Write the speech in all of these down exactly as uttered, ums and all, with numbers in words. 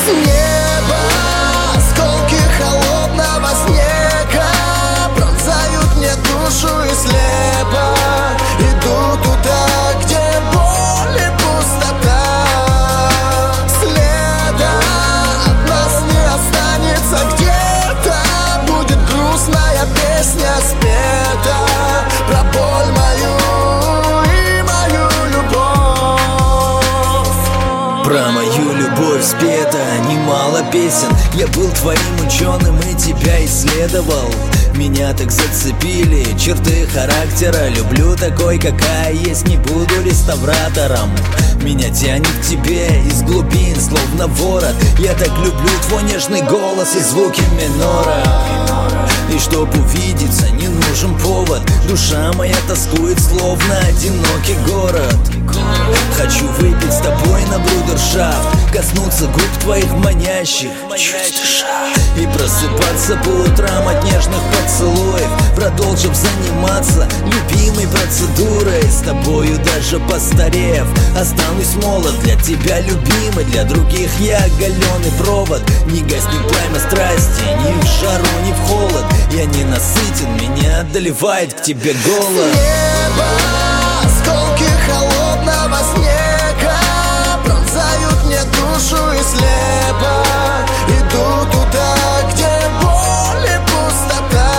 неба осколки холодного снега пронзают мне душу и слепо иду туда, где боль и пустота. Следа от нас не останется, где-то будет грустная песня спета про боль мою и мою любовь. Про мою любовь спета немало песен. Я был твоим ученым и тебя исследовал. Меня так зацепили черты характера. Люблю такой, какая есть, не буду реставратором. Меня тянет к тебе из глубин, словно ворот. Я так люблю твой нежный голос и звуки минора. И чтоб увидеться, не нужен повод. Душа моя тоскует, словно одинокий город. Хочу выпить с тобой на брудершафт, коснуться губ твоих манящих, чуть дыша, и просыпаться по утрам от нежных поцелуев, продолжив заниматься любимой процедурой. С тобою даже постарев, останусь молод. Для тебя любимый, для других я оголенный провод. Не гаснет пламя страсти ни в жару, ни в холод. Я не насытен, меня одолевает к тебе голод. Небо осколки холодного снега пронзают мне душу и слепо иду туда, где боль и пустота.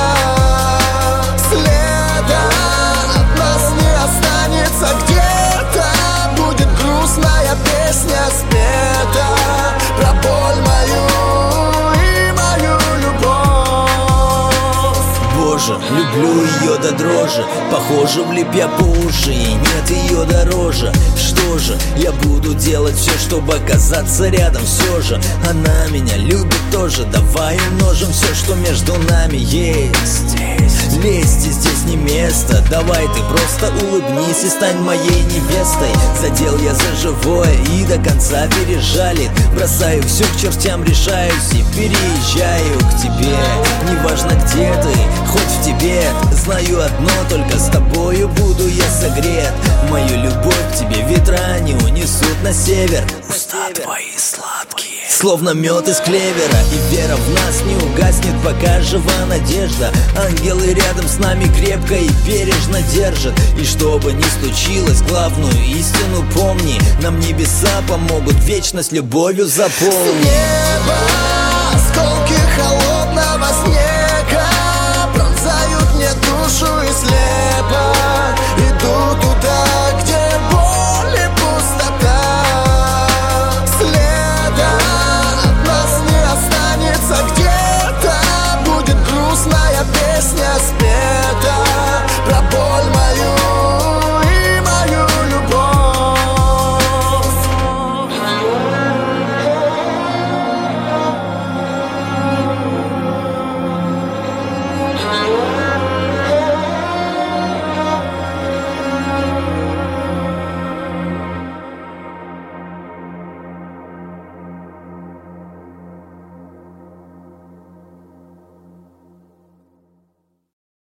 Следа от нас не останется, где-то будет грустная песня спета про боль мою и мою любовь. Боже, люблю ее до дрожи, похоже, влип я по уши, и нет ее дороже. Что же, я буду делать все, чтобы оказаться рядом. Все же, она меня любит тоже. Давай умножим все, что между нами есть. Лезть здесь не место. Давай ты просто улыбнись и стань моей невестой. Задел я за живое и до конца пережалит. Бросаю все к чертям, решаюсь и переезжаю к тебе. Неважно где ты, хоть в Тибет. Знаю одно, только с тобою буду я согрет. Мою любовь к тебе ветра не унесут на север. Уста твои сладкие, словно мед из клевера. И вера в нас не угаснет, пока жива надежда. Ангелы рядом с нами крепко и бережно держат. И что бы ни случилось, главную истину помни: нам небеса помогут вечность любовью заполнить. Небо осколки холодного снега пронзают мне душу и слепо иду туда,